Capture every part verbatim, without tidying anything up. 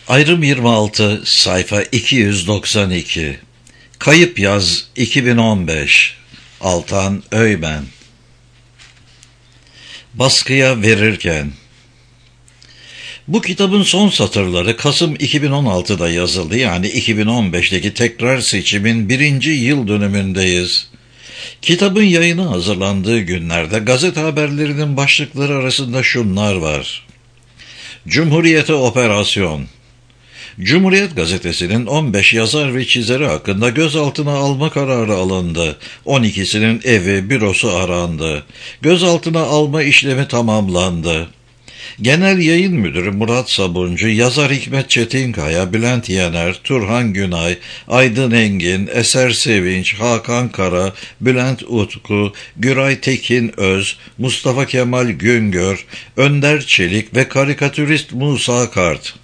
Ayrım yirmi altı, sayfa iki yüz doksan iki. Kayıp yaz iki bin on beş. Altan Öymen. Baskıya verirken. Bu kitabın son satırları Kasım iki bin on altıda yazıldı, yani iki bin on beşteki tekrar seçimin birinci yıl dönümündeyiz. Kitabın yayını hazırlandığı günlerde gazete haberlerinin başlıkları arasında şunlar var. Cumhuriyete operasyon. Cumhuriyet gazetesinin on beş yazar ve çizeri hakkında gözaltına alma kararı alındı. on ikisinin evi, bürosu arandı. Gözaltına alma işlemi tamamlandı. Genel Yayın Müdürü Murat Sabuncu, yazar Hikmet Çetinkaya, Bülent Yener, Turhan Günay, Aydın Engin, Eser Sevinç, Hakan Kara, Bülent Utku, Güray Tekin Öz, Mustafa Kemal Güngör, Önder Çelik ve karikatürist Musa Kart.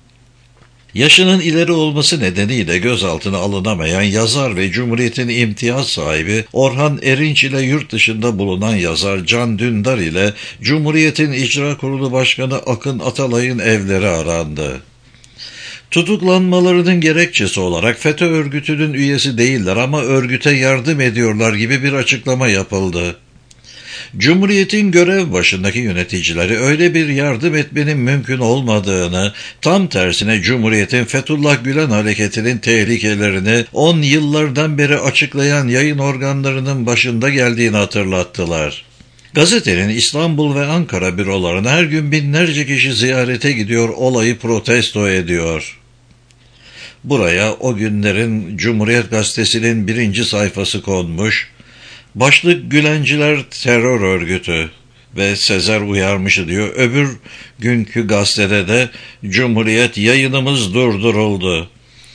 Yaşının ileri olması nedeniyle gözaltına alınamayan yazar ve Cumhuriyet'in imtiyaz sahibi Orhan Erinç ile yurt dışında bulunan yazar Can Dündar ile Cumhuriyet'in İcra Kurulu Başkanı Akın Atalay'ın evleri arandı. Tutuklanmalarının gerekçesi olarak FETÖ örgütünün üyesi değiller ama örgüte yardım ediyorlar gibi bir açıklama yapıldı. Cumhuriyet'in görev başındaki yöneticileri öyle bir yardım etmenin mümkün olmadığını, tam tersine Cumhuriyet'in Fethullah Gülen hareketinin tehlikelerini on yıllardan beri açıklayan yayın organlarının başında geldiğini hatırlattılar. Gazetenin İstanbul ve Ankara bürolarına her gün binlerce kişi ziyarete gidiyor, olayı protesto ediyor. Buraya o günlerin Cumhuriyet Gazetesi'nin birinci sayfası konmuş. Başlık Gülenciler terör örgütü ve Sezer uyarmışı diyor. Öbür günkü gazetede de Cumhuriyet yayınımız durduruldu.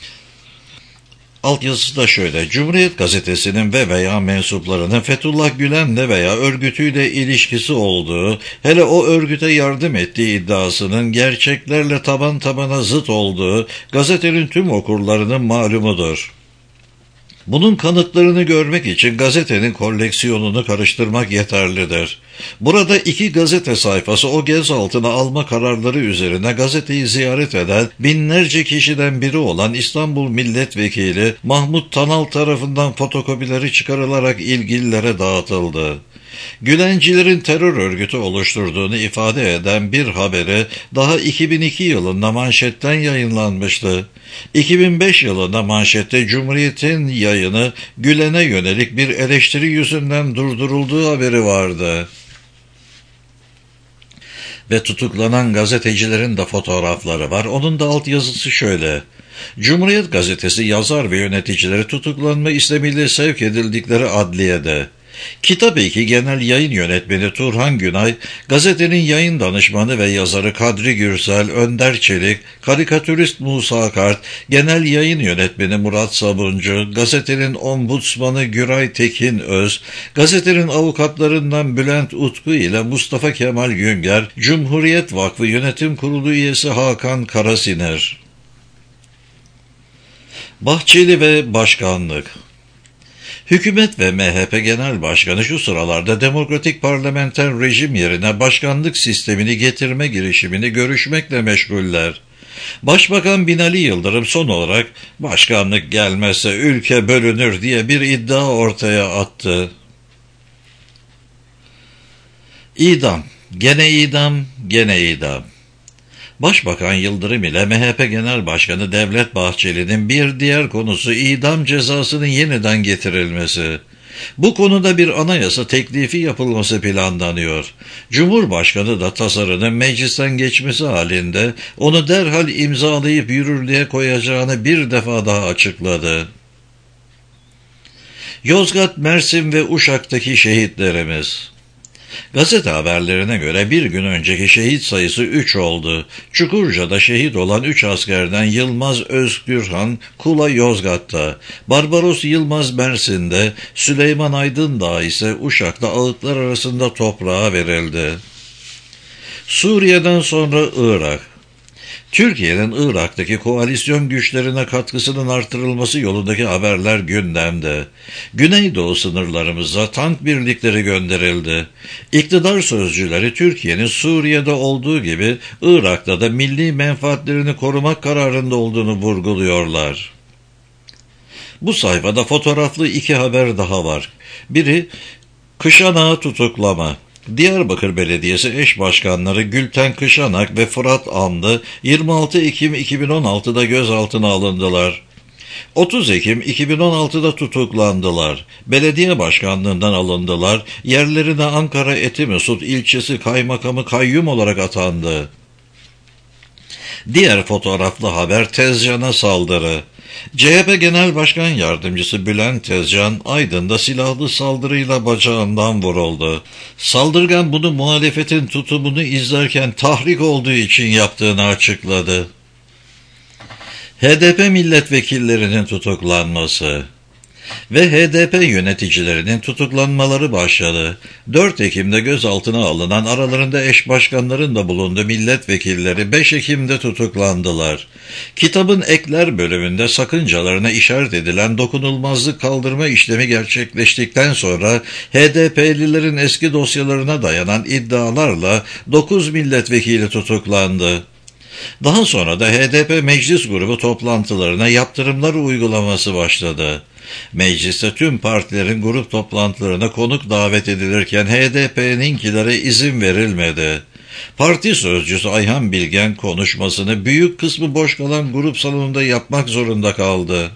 Altyazısı da şöyle. Cumhuriyet gazetesinin ve veya mensuplarının Fethullah Gülen'le veya örgütüyle ilişkisi olduğu, hele o örgüte yardım ettiği iddiasının gerçeklerle taban tabana zıt olduğu gazetenin tüm okurlarının malumudur. Bunun kanıtlarını görmek için gazetenin koleksiyonunu karıştırmak yeterlidir. Burada iki gazete sayfası o gözaltına alma kararları üzerine gazeteyi ziyaret eden binlerce kişiden biri olan İstanbul Milletvekili Mahmut Tanal tarafından fotokopileri çıkarılarak ilgililere dağıtıldı. Gülencilerin terör örgütü oluşturduğunu ifade eden bir haberi daha iki bin iki yılında manşetten yayınlanmıştı. iki bin beş yılında manşette Cumhuriyet'in yayını Gülen'e yönelik bir eleştiri yüzünden durdurulduğu haberi vardı. Ve tutuklanan gazetecilerin de fotoğrafları var. Onun da altyazısı şöyle. Cumhuriyet gazetesi yazar ve yöneticileri tutuklanma istemiyle sevk edildikleri adliyede. Kitap eki Genel Yayın Yönetmeni Turhan Günay, gazetenin yayın danışmanı ve yazarı Kadri Gürsel, Önder Çelik, karikatürist Musa Kart, Genel Yayın Yönetmeni Murat Sabuncu, gazetenin ombudsmanı Güray Tekin Öz, gazetenin avukatlarından Bülent Utku ile Mustafa Kemal Günger, Cumhuriyet Vakfı Yönetim Kurulu üyesi Hakan Karasiner. Bahçeli ve Başkanlık. Hükümet ve M H P Genel Başkanı şu sıralarda demokratik parlamenter rejim yerine başkanlık sistemini getirme girişimini görüşmekle meşguller. Başbakan Binali Yıldırım son olarak başkanlık gelmezse ülke bölünür diye bir iddia ortaya attı. İdam, gene idam, gene idam. Başbakan Yıldırım ile M H P Genel Başkanı Devlet Bahçeli'nin bir diğer konusu idam cezasının yeniden getirilmesi. Bu konuda bir anayasa teklifi yapılması planlanıyor. Cumhurbaşkanı da tasarının meclisten geçmesi halinde onu derhal imzalayıp yürürlüğe koyacağını bir defa daha açıkladı. Yozgat, Mersin ve Uşak'taki şehitlerimiz. Gazete haberlerine göre bir gün önceki şehit sayısı üç oldu. Çukurca'da şehit olan üç askerden Yılmaz Özgürhan Kula Yozgat'ta, Barbaros Yılmaz Mersin'de, Süleyman Aydındağ ise Uşak'ta ağıtlar arasında toprağa verildi. Suriye'den sonra Irak. Türkiye'nin Irak'taki koalisyon güçlerine katkısının artırılması yolundaki haberler gündemde. Güneydoğu sınırlarımıza tank birlikleri gönderildi. İktidar sözcüleri Türkiye'nin Suriye'de olduğu gibi Irak'ta da milli menfaatlerini korumak kararında olduğunu vurguluyorlar. Bu sayfada fotoğraflı iki haber daha var. Biri Kışanak'ı tutuklama. Diyarbakır Belediyesi eş başkanları Gülten Kışanak ve Fırat Amlı yirmi altı Ekim iki bin on altıda gözaltına alındılar. otuz Ekim iki bin on altıda tutuklandılar. Belediye başkanlığından alındılar. Yerlerine Ankara Etimesut ilçesi kaymakamı kayyum olarak atandı. Diğer fotoğraflı haber Tezcan'a saldırı. C H P Genel Başkan Yardımcısı Bülent Tezcan, Aydın'da silahlı saldırıyla bacağından vuruldu. Saldırgan bunu muhalefetin tutumunu izlerken tahrik olduğu için yaptığını açıkladı. H D P milletvekillerinin tutuklanması ve H D P yöneticilerinin tutuklanmaları başladı. dört Ekim'de gözaltına alınan, aralarında eş başkanların da bulunduğu milletvekilleri beş Ekim'de tutuklandılar. Kitabın ekler bölümünde sakıncalarına işaret edilen dokunulmazlık kaldırma işlemi gerçekleştikten sonra H D P'lilerin eski dosyalarına dayanan iddialarla dokuz milletvekili tutuklandı. Daha sonra da H D P meclis grubu toplantılarına yaptırımlar uygulaması başladı. Mecliste tüm partilerin grup toplantılarına konuk davet edilirken H D P'ninkilere izin verilmedi. Parti sözcüsü Ayhan Bilgen konuşmasını büyük kısmı boş kalan grup salonunda yapmak zorunda kaldı.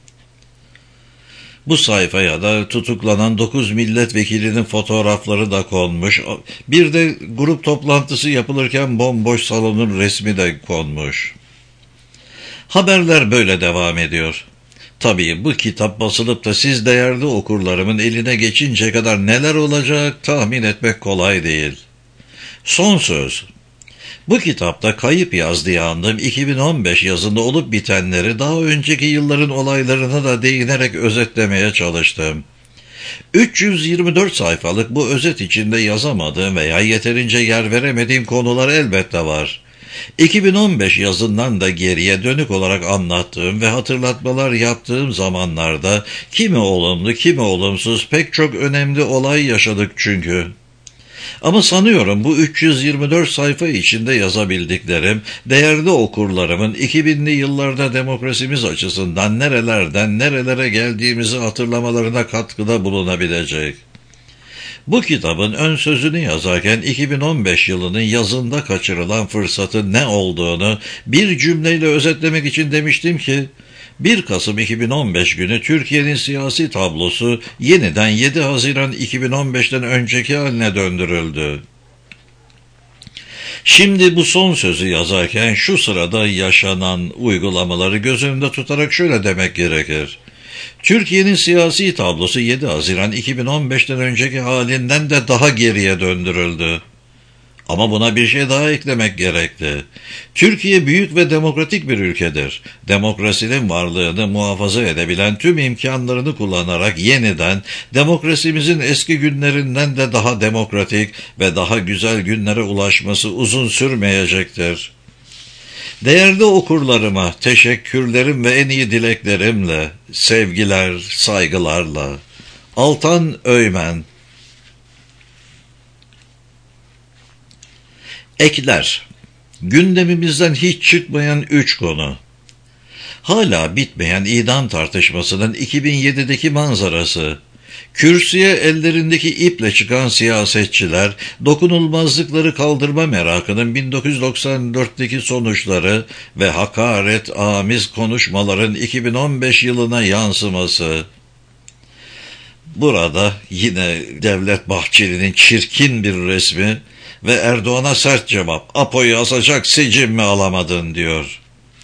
Bu sayfaya da tutuklanan dokuz milletvekilinin fotoğrafları da konmuş. Bir de grup toplantısı yapılırken bomboş salonun resmi de konmuş. Haberler böyle devam ediyor. Tabii bu kitap basılıp da siz değerli okurlarımın eline geçince kadar neler olacak tahmin etmek kolay değil. Son söz. Bu kitapta kayıp yaz diye andığım iki bin on beş yazında olup bitenleri daha önceki yılların olaylarına da değinerek özetlemeye çalıştım. üç yüz yirmi dört sayfalık bu özet içinde yazamadığım veya yeterince yer veremediğim konular elbette var. iki bin on beş yazından da geriye dönük olarak anlattığım ve hatırlatmalar yaptığım zamanlarda kimi olumlu kimi olumsuz pek çok önemli olay yaşadık çünkü. Ama sanıyorum bu üç yüz yirmi dört sayfa içinde yazabildiklerim, değerli okurlarımın iki binli yıllarda demokrasimiz açısından nerelerden nerelere geldiğimizi hatırlamalarına katkıda bulunabilecek. Bu kitabın ön sözünü yazarken iki bin on beş yılının yazında kaçırılan fırsatın ne olduğunu bir cümleyle özetlemek için demiştim ki, bir Kasım iki bin on beş günü Türkiye'nin siyasi tablosu yeniden yedi Haziran iki bin on beşten önceki haline döndürüldü. Şimdi bu son sözü yazarken şu sırada yaşanan uygulamaları göz önünde tutarak şöyle demek gerekir. Türkiye'nin siyasi tablosu yedi Haziran iki bin on beşten önceki halinden de daha geriye döndürüldü. Ama buna bir şey daha eklemek gerekli. Türkiye büyük ve demokratik bir ülkedir. Demokrasinin varlığını muhafaza edebilen tüm imkanlarını kullanarak yeniden demokrasimizin eski günlerinden de daha demokratik ve daha güzel günlere ulaşması uzun sürmeyecektir. Değerli okurlarıma teşekkürlerim ve en iyi dileklerimle, sevgiler, saygılarla. Altan Öymen. Ekler. Gündemimizden hiç çıkmayan üç konu. Hala bitmeyen idam tartışmasının iki bin yedideki manzarası. Kürsüye ellerindeki iple çıkan siyasetçiler, dokunulmazlıkları kaldırma merakının bin dokuz yüz doksan dörtteki sonuçları ve hakaret amiz konuşmaların iki bin on beş yılına yansıması. Burada yine Devlet Bahçeli'nin çirkin bir resmi ve Erdoğan'a sert cevap, Apo'yu asacak sicim mi alamadın diyor.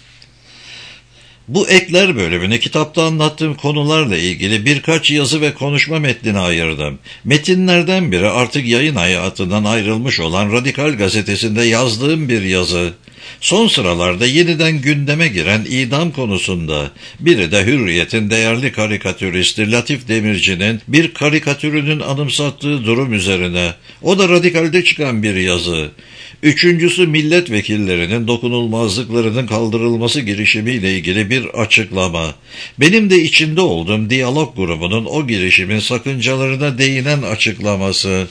Bu ekler bölümüne kitapta anlattığım konularla ilgili birkaç yazı ve konuşma metnine ayırdım. Metinlerden biri artık yayın hayatından ayrılmış olan Radikal Gazetesi'nde yazdığım bir yazı. Son sıralarda yeniden gündeme giren idam konusunda biri de Hürriyet'in değerli karikatüristi Latif Demirci'nin bir karikatürünün anımsattığı durum üzerine. O da Radikal'de çıkan bir yazı. Üçüncüsü milletvekillerinin dokunulmazlıklarının kaldırılması girişimiyle ilgili bir açıklama. Benim de içinde olduğum diyalog grubunun o girişimin sakıncalarına değinen açıklaması.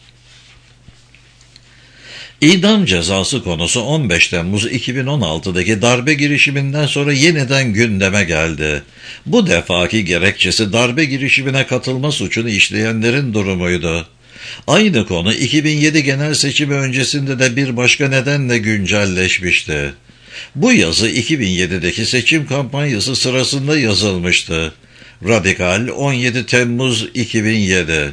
İdam cezası konusu on beş Temmuz iki bin on altıdaki darbe girişiminden sonra yeniden gündeme geldi. Bu defaki gerekçesi darbe girişimine katılma suçunu işleyenlerin durumuydu. Aynı konu iki bin yedi genel seçimi öncesinde de bir başka nedenle güncelleşmişti. Bu yazı iki bin yedideki seçim kampanyası sırasında yazılmıştı. Radikal, on yedi Temmuz iki bin yedi.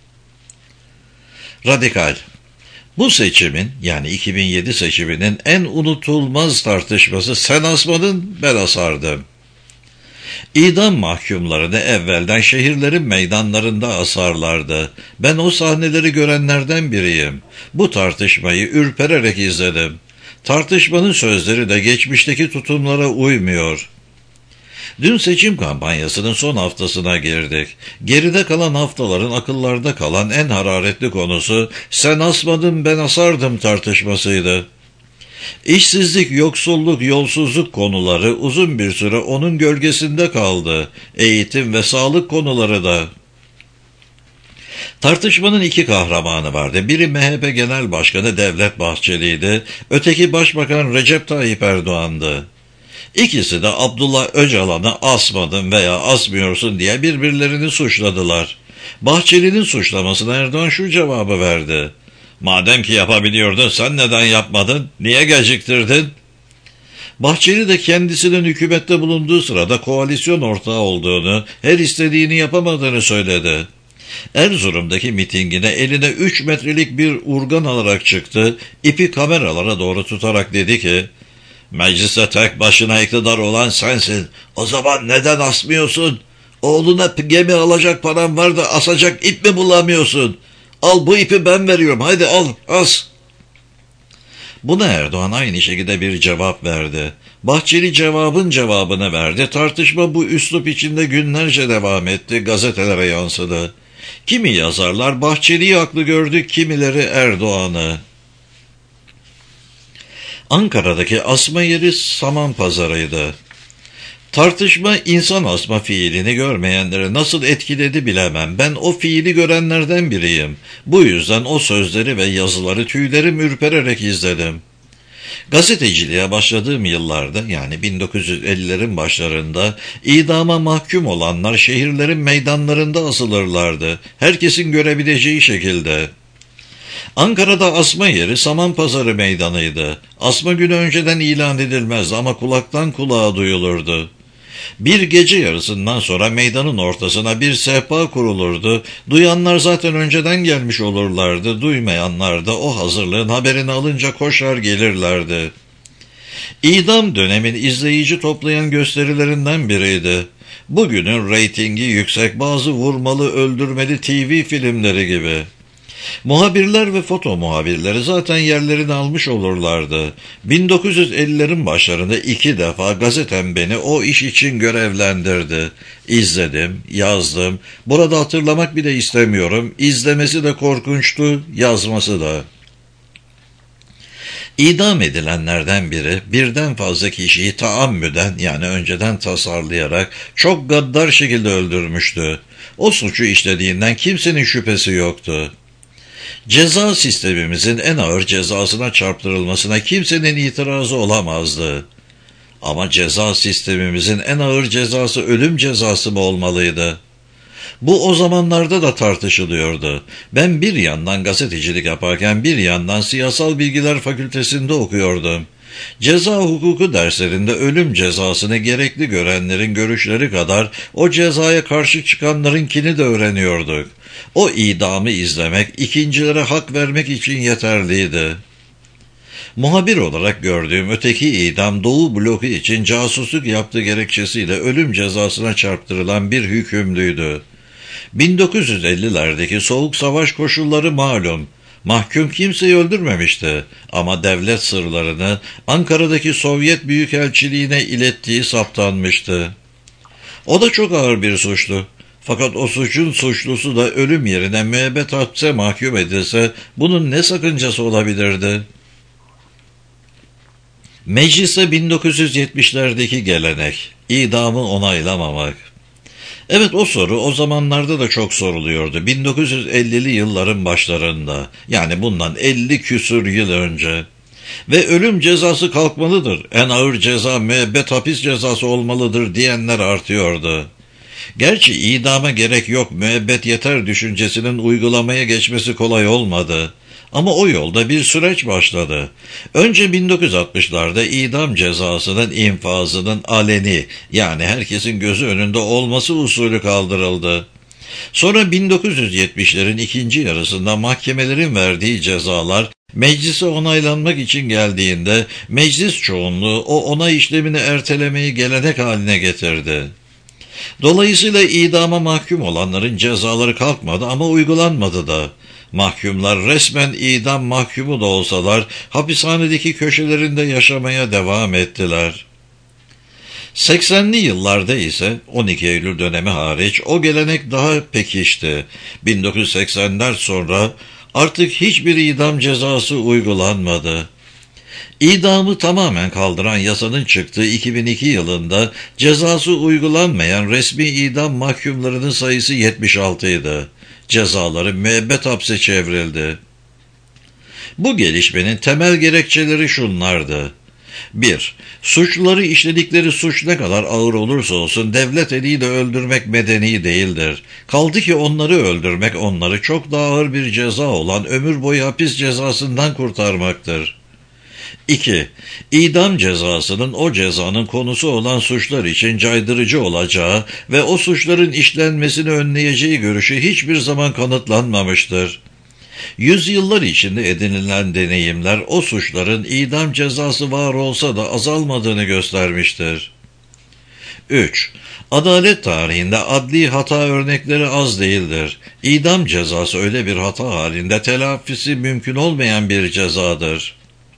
Radikal. Bu seçimin, yani iki bin yedi seçiminin en unutulmaz tartışması sen asmadın, ben asardım. İdam mahkumlarını evvelden şehirlerin meydanlarında asarlardı. Ben o sahneleri görenlerden biriyim. Bu tartışmayı ürpererek izledim. Tartışmanın sözleri de geçmişteki tutumlara uymuyor. Dün seçim kampanyasının son haftasına girdik. Geride kalan haftaların akıllarda kalan en hararetli konusu sen asmadın ben asardım tartışmasıydı. İşsizlik, yoksulluk, yolsuzluk konuları uzun bir süre onun gölgesinde kaldı. Eğitim ve sağlık konuları da. Tartışmanın iki kahramanı vardı. Biri M H P Genel Başkanı Devlet Bahçeli'ydi. Öteki Başbakan Recep Tayyip Erdoğan'dı. İkisi de Abdullah Öcalan'ı asmadın veya asmıyorsun diye birbirlerini suçladılar. Bahçeli'nin suçlamasına Erdoğan şu cevabı verdi. Madem ki yapabiliyordun sen neden yapmadın? Niye geciktirdin? Bahçeli de kendisinin hükümette bulunduğu sırada koalisyon ortağı olduğunu, her istediğini yapamadığını söyledi. Erzurum'daki mitingine eline üç metrelik bir urgan alarak çıktı, ipi kameralara doğru tutarak dedi ki, mecliste tek başına iktidar olan sensin, o zaman neden asmıyorsun? Oğluna gemi alacak paran var da asacak ip mi bulamıyorsun? Al bu ipi ben veriyorum, haydi al, as. Buna Erdoğan aynı şekilde bir cevap verdi. Bahçeli cevabın cevabını verdi. Tartışma bu üslup içinde günlerce devam etti, gazetelere yansıdı. Kimi yazarlar Bahçeli'yi haklı gördü, kimileri Erdoğan'ı. Ankara'daki asma yeri Samanpazarı'ydı. Tartışma insan asma fiilini görmeyenleri nasıl etkiledi bilemem. Ben o fiili görenlerden biriyim. Bu yüzden o sözleri ve yazıları tüylerim ürpererek izledim. Gazeteciliğe başladığım yıllarda, yani bin dokuz yüz ellilerin başlarında idama mahkum olanlar şehirlerin meydanlarında asılırlardı. Herkesin görebileceği şekilde. Ankara'da asma yeri Samanpazarı meydanıydı. Asma günü önceden ilan edilmez ama kulaktan kulağa duyulurdu. Bir gece yarısından sonra meydanın ortasına bir sehpa kurulurdu. Duyanlar zaten önceden gelmiş olurlardı. Duymayanlar da o hazırlığın haberini alınca koşar gelirlerdi. İdam dönemin izleyici toplayan gösterilerinden biriydi. Bugünün reytingi yüksek bazı vurmalı öldürmeli T V filmleri gibi. Muhabirler ve foto muhabirleri zaten yerlerini almış olurlardı. bin dokuz yüz ellilerin başlarında iki defa gazetem beni o iş için görevlendirdi. İzledim, yazdım. Burada hatırlamak bile istemiyorum. İzlemesi de korkunçtu, yazması da. İdam edilenlerden biri birden fazla kişiyi taammüden, yani önceden tasarlayarak çok gaddar şekilde öldürmüştü. O suçu işlediğinden kimsenin şüphesi yoktu. Ceza sistemimizin en ağır cezasına çarptırılmasına kimsenin itirazı olamazdı. Ama ceza sistemimizin en ağır cezası ölüm cezası mı olmalıydı? Bu o zamanlarda da tartışılıyordu. Ben bir yandan gazetecilik yaparken bir yandan Siyasal Bilgiler Fakültesinde okuyordum. Ceza hukuku derslerinde ölüm cezasını gerekli görenlerin görüşleri kadar o cezaya karşı çıkanlarınkini de öğreniyorduk. O idamı izlemek, ikincilere hak vermek için yeterliydi. Muhabir olarak gördüğüm öteki idam Doğu bloku için casusluk yaptığı gerekçesiyle ölüm cezasına çarptırılan bir hükümlüydü. bin dokuz yüz ellilerdeki soğuk savaş koşulları malum. Mahkum kimseyi öldürmemişti ama devlet sırlarını Ankara'daki Sovyet Büyükelçiliğine ilettiği saptanmıştı. O da çok ağır bir suçlu. Fakat o suçun suçlusu da ölüm yerine müebbet hapse mahkum edilse bunun ne sakıncası olabilirdi? Meclise bin dokuz yüz yetmişlerdeki gelenek, idamı onaylamamak. Evet, o soru o zamanlarda da çok soruluyordu. bin dokuz yüz ellili yılların başlarında, yani bundan elli küsur yıl önce. Ve ölüm cezası kalkmalıdır, en ağır ceza müebbet hapis cezası olmalıdır diyenler artıyordu. Gerçi idama gerek yok, müebbet yeter düşüncesinin uygulamaya geçmesi kolay olmadı. Ama o yolda bir süreç başladı. Önce bin dokuz yüz altmışlarda idam cezasının infazının aleni, yani herkesin gözü önünde olması usulü kaldırıldı. Sonra bin dokuz yüz yetmişlerin ikinci yarısında mahkemelerin verdiği cezalar meclise onaylanmak için geldiğinde meclis çoğunluğu o onay işlemini ertelemeyi gelenek haline getirdi. Dolayısıyla idama mahkum olanların cezaları kalkmadı ama uygulanmadı da. Mahkumlar resmen idam mahkumu da olsalar hapishanedeki köşelerinde yaşamaya devam ettiler. seksenli yıllarda ise on iki Eylül dönemi hariç o gelenek daha pekişti. bin dokuz yüz seksenler sonra artık hiçbir idam cezası uygulanmadı. İdamı tamamen kaldıran yasanın çıktığı iki bin iki yılında cezası uygulanmayan resmi idam mahkumlarının sayısı yetmiş altı idi. Cezaları müebbet hapse çevrildi. Bu gelişmenin temel gerekçeleri şunlardı. bir Suçluları işledikleri suç ne kadar ağır olursa olsun devlet eliyle öldürmek medeni değildir. Kaldı ki onları öldürmek onları çok daha ağır bir ceza olan ömür boyu hapis cezasından kurtarmaktır. iki İdam cezasının o cezanın konusu olan suçlar için caydırıcı olacağı ve o suçların işlenmesini önleyeceği görüşü hiçbir zaman kanıtlanmamıştır. Yüzyıllar içinde edinilen deneyimler o suçların idam cezası var olsa da azalmadığını göstermiştir. üç Adalet tarihinde adli hata örnekleri az değildir. İdam cezası öyle bir hata halinde telafisi mümkün olmayan bir cezadır.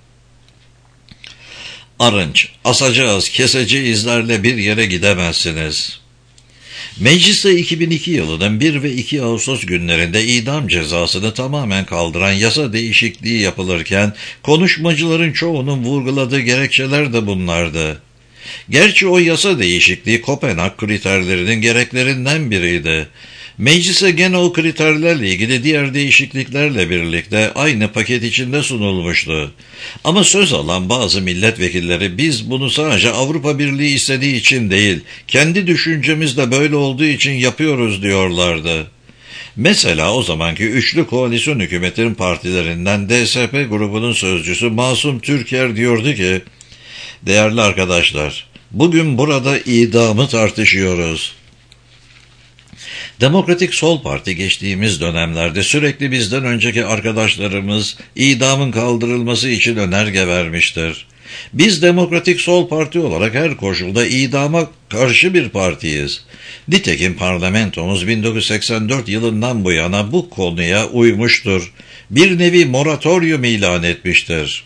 Arınç, asacağız, keseceğizlerle bir yere gidemezsiniz. Mecliste iki bin iki yılının bir ve iki Ağustos günlerinde idam cezasını tamamen kaldıran yasa değişikliği yapılırken konuşmacıların çoğunun vurguladığı gerekçeler de bunlardı. Gerçi o yasa değişikliği Kopenhag kriterlerinin gereklerinden biriydi. Meclise gene o kriterlerle ilgili diğer değişikliklerle birlikte aynı paket içinde sunulmuştu. Ama söz alan bazı milletvekilleri biz bunu sadece Avrupa Birliği istediği için değil, kendi düşüncemiz de böyle olduğu için yapıyoruz diyorlardı. Mesela o zamanki üçlü koalisyon hükümetinin partilerinden D S P grubunun sözcüsü Masum Türker diyordu ki, değerli arkadaşlar, bugün burada idamı tartışıyoruz. Demokratik Sol Parti geçtiğimiz dönemlerde sürekli bizden önceki arkadaşlarımız idamın kaldırılması için önerge vermiştir. Biz Demokratik Sol Parti olarak her koşulda idama karşı bir partiyiz. Nitekim parlamentomuz bin dokuz yüz seksen dört yılından bu yana bu konuya uymuştur. Bir nevi moratoryum ilan etmiştir.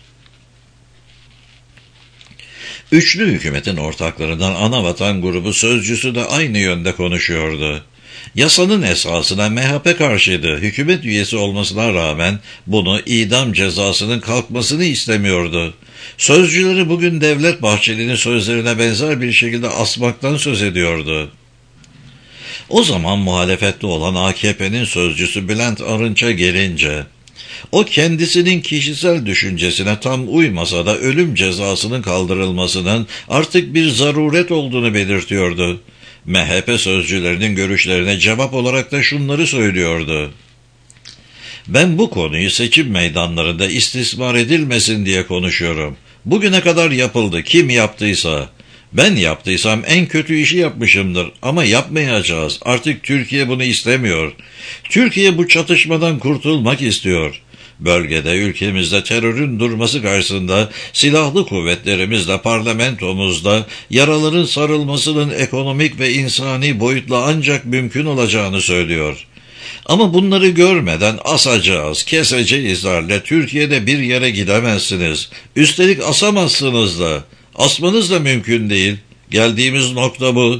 Üçlü hükümetin ortaklarından Anavatan grubu sözcüsü de aynı yönde konuşuyordu. Yasanın esasına M H P karşıydı. Hükümet üyesi olmasına rağmen bunu idam cezasının kalkmasını istemiyordu. Sözcüleri bugün Devlet Bahçeli'nin sözlerine benzer bir şekilde asmaktan söz ediyordu. O zaman muhalefette olan A K P'nin sözcüsü Bülent Arınç'a gelince, o kendisinin kişisel düşüncesine tam uymasa da ölüm cezasının kaldırılmasının artık bir zaruret olduğunu belirtiyordu. M H P sözcülerinin görüşlerine cevap olarak da şunları söylüyordu. Ben bu konuyu seçim meydanlarında istismar edilmesin diye konuşuyorum. Bugüne kadar yapıldı, kim yaptıysa. Ben yaptıysam en kötü işi yapmışımdır ama yapmayacağız. Artık Türkiye bunu istemiyor. Türkiye bu çatışmadan kurtulmak istiyor. Bölgede, ülkemizde terörün durması karşısında silahlı kuvvetlerimizle, parlamentomuzda yaraların sarılmasının ekonomik ve insani boyutla ancak mümkün olacağını söylüyor. Ama bunları görmeden asacağız, keseceğizlerle Türkiye'de bir yere gidemezsiniz. Üstelik asamazsınız da. Asmanız da mümkün değil. Geldiğimiz nokta bu.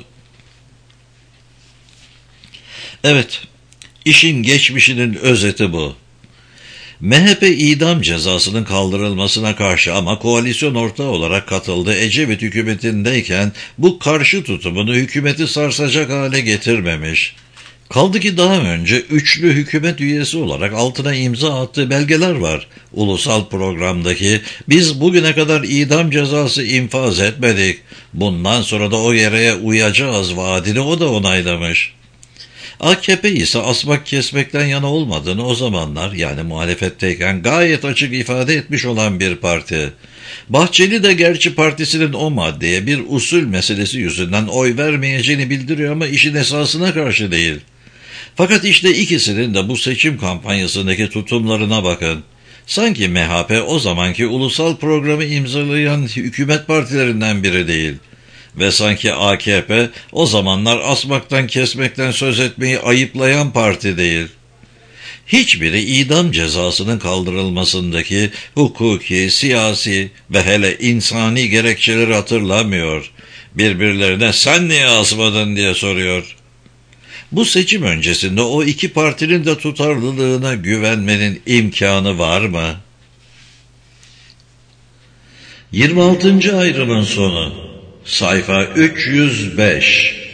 Evet, işin geçmişinin özeti bu. M H P idam cezasının kaldırılmasına karşı ama koalisyon ortağı olarak katıldı. Ecevit hükümetindeyken bu karşı tutumunu hükümeti sarsacak hale getirmemiş. Kaldı ki daha önce üçlü hükümet üyesi olarak altına imza attığı belgeler var. Ulusal programdaki biz bugüne kadar idam cezası infaz etmedik. Bundan sonra da o yere uyacağız vaadini o da onaylamış. A K P ise asmak kesmekten yana olmadığını o zamanlar yani muhalefetteyken gayet açık ifade etmiş olan bir parti. Bahçeli de gerçi partisinin o maddeye bir usul meselesi yüzünden oy vermeyeceğini bildiriyor ama işin esasına karşı değil. Fakat işte ikisinin de bu seçim kampanyasındaki tutumlarına bakın. Sanki M H P o zamanki ulusal programı imzalayan hükümet partilerinden biri değil. Ve sanki A K P o zamanlar asmaktan kesmekten söz etmeyi ayıplayan parti değil. Hiçbiri idam cezasının kaldırılmasındaki hukuki, siyasi ve hele insani gerekçeleri hatırlamıyor. Birbirlerine sen niye asmadın diye soruyor. Bu seçim öncesinde o iki partinin de tutarlılığına güvenmenin imkanı var mı? yirmi altıncı ayrımın sonu. Sayfa üç yüz beş.